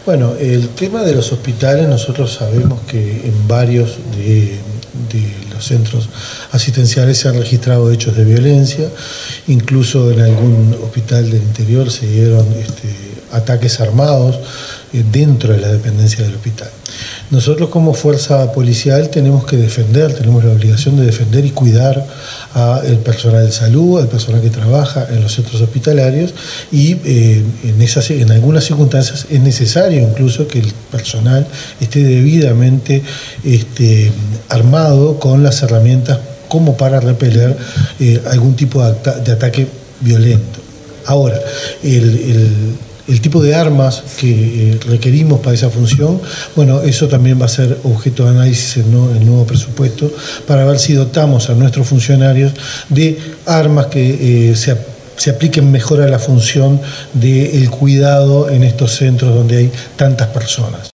Bueno, el tema de los hospitales, nosotros sabemos que en varios de los centros asistenciales se han registrado hechos de violencia, incluso en algún hospital del interior se dieron ataques armados dentro de la dependencia del hospital. Nosotros como fuerza policial tenemos la obligación de defender y cuidar al personal de salud, al personal que trabaja en los centros hospitalarios y en algunas circunstancias es necesario incluso que el personal esté debidamente armado con las herramientas como para repeler algún tipo de ataque violento. Ahora, el tipo de armas que requerimos para esa función, bueno, eso también va a ser objeto de análisis en el nuevo presupuesto para ver si dotamos a nuestros funcionarios de armas que se apliquen mejor a la función del cuidado en estos centros donde hay tantas personas.